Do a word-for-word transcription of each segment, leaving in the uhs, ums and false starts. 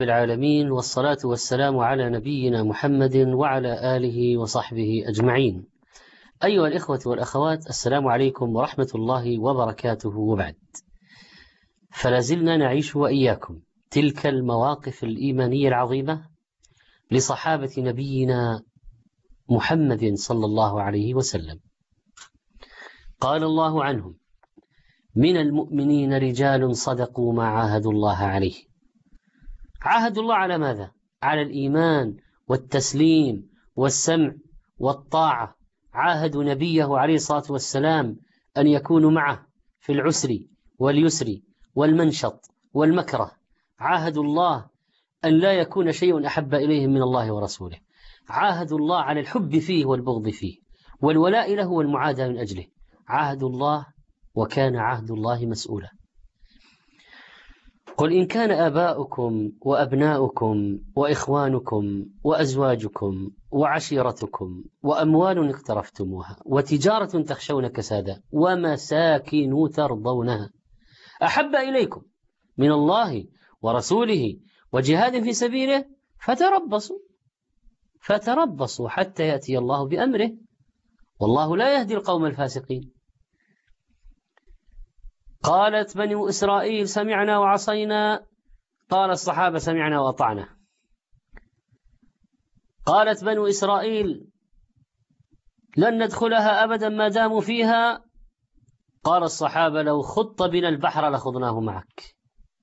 العالمين، والصلاة والسلام على نبينا محمد وعلى آله وصحبه أجمعين. أيها الإخوة والأخوات، السلام عليكم ورحمة الله وبركاته. وبعد، فلازلنا نعيش وإياكم تلك المواقف الإيمانية العظيمة لصحابة نبينا محمد صلى الله عليه وسلم. قال الله عنهم: من المؤمنين رجال صدقوا ما عاهدوا الله عليه. عاهدوا الله على ماذا؟ على الإيمان والتسليم والسمع والطاعة. عاهدوا نبيه عليه الصلاة والسلام أن يكونوا معه في العسر واليسر والمنشط والمكره. عاهدوا الله أن لا يكون شيء أحب إليهم من الله ورسوله. عاهدوا الله على الحب فيه والبغض فيه والولاء له والمعاداة من أجله. عاهدوا الله، وكان عهد الله مسؤولا. قل إن كان آباؤكم وأبناؤكم وإخوانكم وأزواجكم وعشيرتكم وأموال اقترفتموها وتجارة تخشون كسادها ومساكن ترضونها أحب إليكم من الله ورسوله وجهاد في سبيله فتربصوا فتربصوا حتى يأتي الله بأمره، والله لا يهدي القوم الفاسقين. قالت بنو إسرائيل: سمعنا وعصينا. قال الصحابة: سمعنا وأطعنا. قالت بنو إسرائيل: لن ندخلها أبدا ما داموا فيها. قال الصحابة: لو خط بنا البحر لخضناه معك.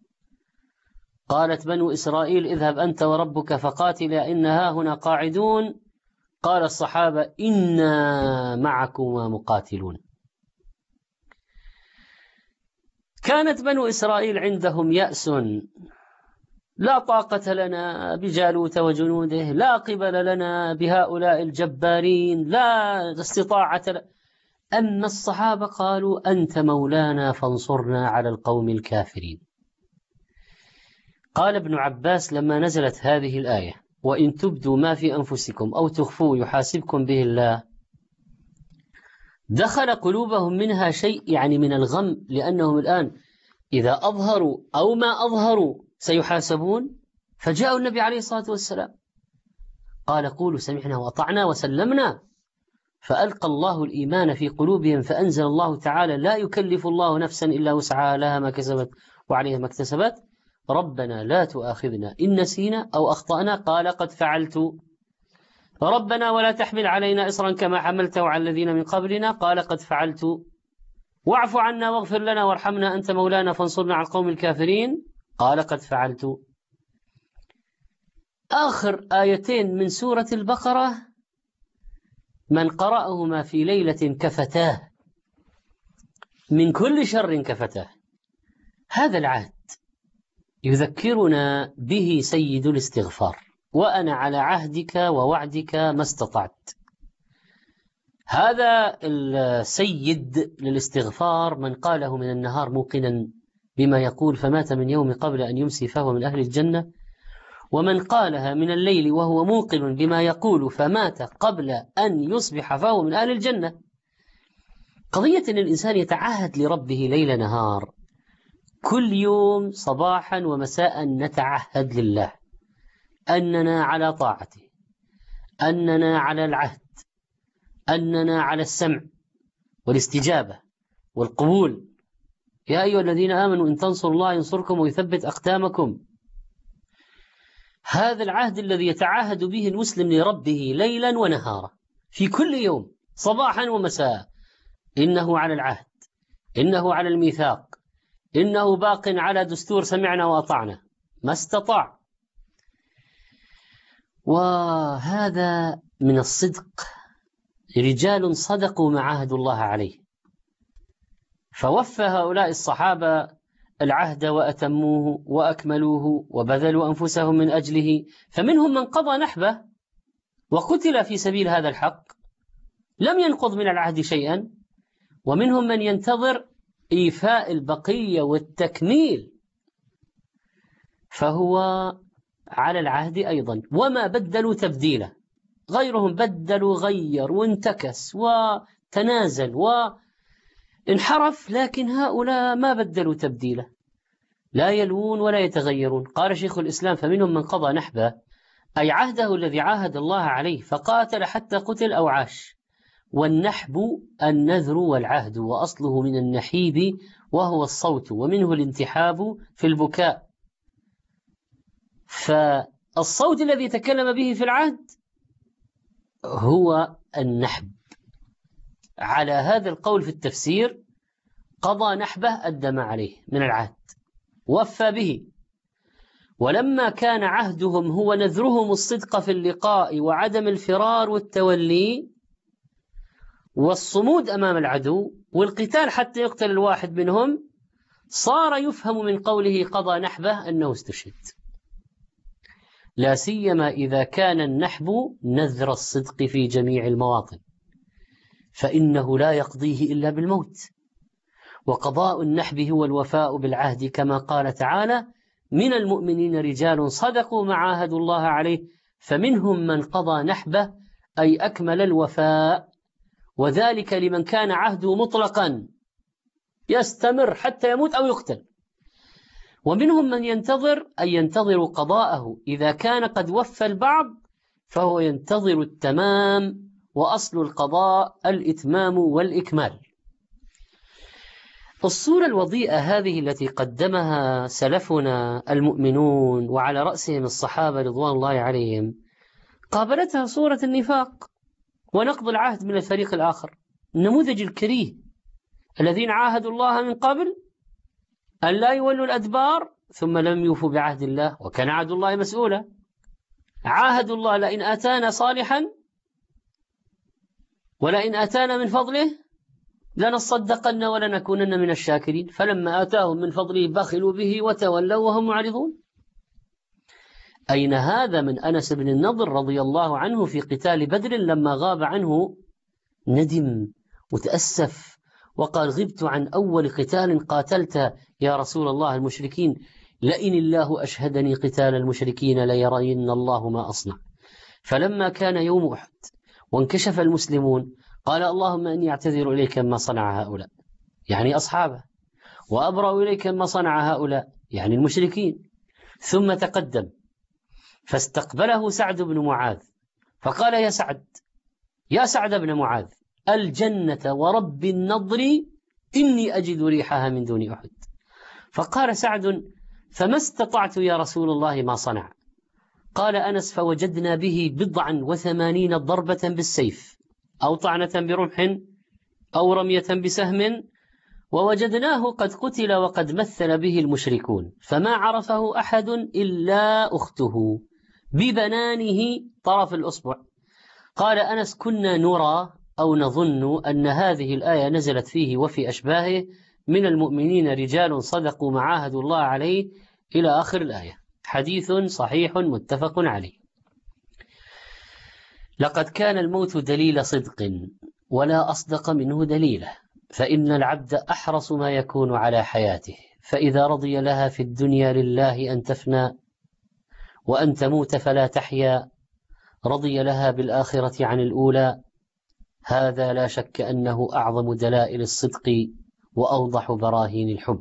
قالت بنو إسرائيل: اذهب أنت وربك فقاتلا إنها هنا قاعدون. قال الصحابة: إنا معكما مقاتلون. كانت بنو إسرائيل عندهم يأس، لا طاقة لنا بجالوت وجنوده، لا قبل لنا بهؤلاء الجبارين، لا استطاعة ل... أما الصحابة قالوا: أنت مولانا فانصرنا على القوم الكافرين. قال ابن عباس لما نزلت هذه الآية: وإن تبدوا ما في أنفسكم أو تخفوه يحاسبكم به الله، دخل قلوبهم منها شيء يعني من الغم، لأنهم الآن إذا أظهروا أو ما أظهروا سيحاسبون. فجاءوا النبي عليه الصلاة والسلام قال: قولوا سمعنا وأطعنا وسلمنا. فألقى الله الإيمان في قلوبهم، فأنزل الله تعالى: لا يكلف الله نفسا إلا وسعها لها ما كسبت وعليها ما اكتسبت، ربنا لا تؤاخذنا إن نسينا أو أخطأنا. قال: قد فعلت. ربنا ولا تحمل علينا إصرا كما حملته على الذين من قبلنا. قال: قد فعلت. واعف عنا واغفر لنا وارحمنا أنت مولانا فانصرنا على القوم الكافرين. قال: قد فعلت. آخر آيتين من سورة البقرة: من قرأهما في ليلة كفتاه من كل شر كفتاه. هذا العهد يذكرنا به سيد الاستغفار: وأنا على عهدك ووعدك ما استطعت. هذا السيد للاستغفار من قاله من النهار موقنا بما يقول فمات من يوم قبل أن يمسي فهو من أهل الجنة، ومن قالها من الليل وهو موقن بما يقول فمات قبل أن يصبح فهو من أهل الجنة. قضية أن الإنسان يتعهد لربه ليل نهار، كل يوم صباحا ومساء نتعهد لله أننا على طاعته، أننا على العهد، أننا على السمع والاستجابة والقبول. يا أيها الذين آمنوا إن تنصروا الله ينصركم ويثبت أقدامكم. هذا العهد الذي يتعاهد به المسلم لربه ليلا ونهارا في كل يوم صباحا ومساء: إنه على العهد، إنه على الميثاق، إنه باق على دستور سمعنا وأطعنا ما استطاع. وهذا من الصدق. رجال صدقوا ما عاهدوا الله عليه، فوفى هؤلاء الصحابة العهد وأتموه وأكملوه وبذلوا أنفسهم من أجله. فمنهم من قضى نحبه وقتل في سبيل هذا الحق لم ينقض من العهد شيئا، ومنهم من ينتظر إيفاء البقية والتكميل، فهو على العهد أيضا وما بدلوا تبديلا. غيرهم بدلوا غير وانتكس وتنازل وانحرف، لكن هؤلاء ما بدلوا تبديلا، لا يلوون ولا يتغيرون. قال شيخ الإسلام: فمنهم من قضى نحبه، أي عهده الذي عاهد الله عليه فقاتل حتى قتل أو عاش. والنحب النذر والعهد، وأصله من النحيب وهو الصوت، ومنه الانتحاب في البكاء. فالصوت الذي تكلم به في العهد هو النحب. على هذا القول في التفسير قضى نحبه أدى ما عليه من العهد، وفى به. ولما كان عهدهم هو نذرهم الصدق في اللقاء وعدم الفرار والتولي والصمود أمام العدو والقتال حتى يقتل الواحد منهم، صار يفهم من قوله قضى نحبه أنه استشهد، لا سيما إذا كان النحب نذر الصدق في جميع المواطن، فإنه لا يقضيه إلا بالموت. وقضاء النحب هو الوفاء بالعهد، كما قال تعالى: من المؤمنين رجال صدقوا ما عاهدوا الله عليه فمنهم من قضى نحبه، أي أكمل الوفاء، وذلك لمن كان عهده مطلقا يستمر حتى يموت أو يقتل. ومنهم من ينتظر، أي ينتظر قضاءه، إذا كان قد وفى البعض فهو ينتظر التمام، وأصل القضاء الإتمام والإكمال. الصورة الوضيئة هذه التي قدمها سلفنا المؤمنون وعلى رأسهم الصحابة رضوان الله عليهم، قابلتها صورة النفاق ونقض العهد من الفريق الآخر، النموذج الكريه الذين عاهدوا الله من قبل أن لا يولوا الأدبار ثم لم يوفوا بعهد الله، وكان عهد الله مسؤولا. عاهدوا الله: لئن آتانا صالحا ولئن آتانا من فضله لنصدقن ولنكونن من الشاكرين، فلما آتاهم من فضله بخلوا به وتولوا وهم معرضون. أين هذا من أنس بن النضر رضي الله عنه في قتال بدر، لما غاب عنه ندم وتأسف وقال: غبت عن أول قتال قاتلت يا رسول الله المشركين، لئن الله أشهدني قتال المشركين ليرين الله ما أصنع. فلما كان يوم أحد وانكشف المسلمون قال: اللهم إني أعتذر إليك ما صنع هؤلاء، يعني أصحابه، وأبرأ إليك ما صنع هؤلاء، يعني المشركين. ثم تقدم فاستقبله سعد بن معاذ فقال: يا سعد يا سعد بن معاذ، الجنة ورب النضر إني أجد ريحها من دون أحد. فقال سعد: فما استطعت يا رسول الله ما صنع. قال أنس: فوجدنا به بضعا وثمانين ضربة بالسيف، أو طعنة برمح، أو رمية بسهم، ووجدناه قد قتل وقد مثل به المشركون، فما عرفه أحد إلا أخته ببنانه طرف الأصبع. قال أنس: كنا نرى أو نظن أن هذه الآية نزلت فيه وفي أشباهه من المؤمنين رجال صدقوا ما عاهدوا الله عليه إلى آخر الآية. حديث صحيح متفق عليه. لقد كان الموت دليل صدق، ولا أصدق منه دليله، فإن العبد أحرص ما يكون على حياته، فإذا رضي لها في الدنيا لله أن تفنى وأن تموت فلا تحيا، رضي لها بالآخرة عن الأولى. هذا لا شك أنه أعظم دلائل الصدق وأوضح براهين الحب.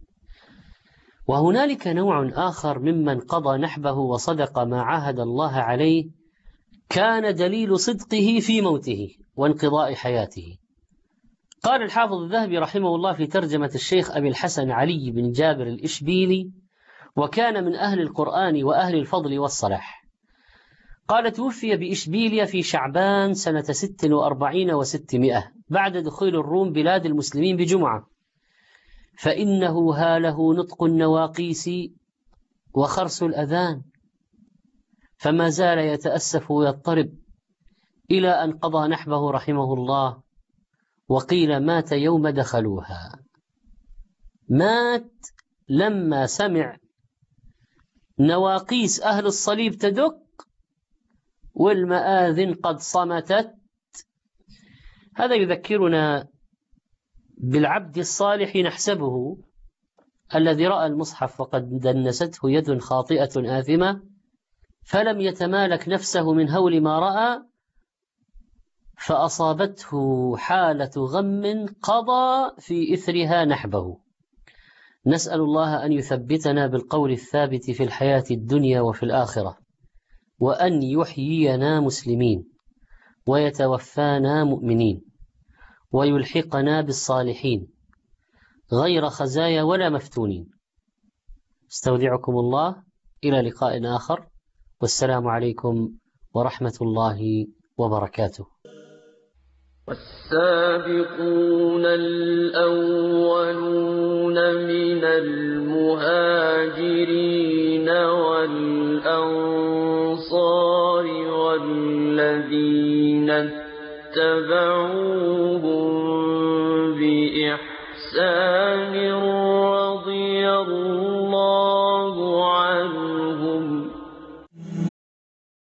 وهنالك نوع آخر ممن قضى نحبه وصدق ما عاهد الله عليه، كان دليل صدقه في موته وانقضاء حياته. قال الحافظ الذهبي رحمه الله في ترجمة الشيخ أبي الحسن علي بن جابر الإشبيلي: وكان من أهل القرآن وأهل الفضل والصلاح. قال: توفي بإشبيلية في شعبان سنة ست وأربعين وستمائة بعد دخول الروم بلاد المسلمين بجمعة، فإنه هاله نطق النواقيس وخرس الأذان، فما زال يتأسف ويضطرب إلى أن قضى نحبه رحمه الله. وقيل مات يوم دخلوها، مات لما سمع نواقيس أهل الصليب تدق والمآذن قد صمتت. هذا يذكرنا بالعبد الصالح نحسبه الذي رأى المصحف وقد دنسته يد خاطئة آثمة فلم يتمالك نفسه من هول ما رأى، فأصابته حالة غم قضى في إثرها نحبه. نسأل الله أن يثبتنا بالقول الثابت في الحياة الدنيا وفي الآخرة، وأن يحيينا مسلمين ويتوفانا مؤمنين ويلحقنا بالصالحين غير خزايا ولا مفتونين. استودعكم الله إلى لقاء آخر، والسلام عليكم ورحمة الله وبركاته. والسابقون الأولون من المهاجرين والأنصار والذين اتبعوهم بإحسان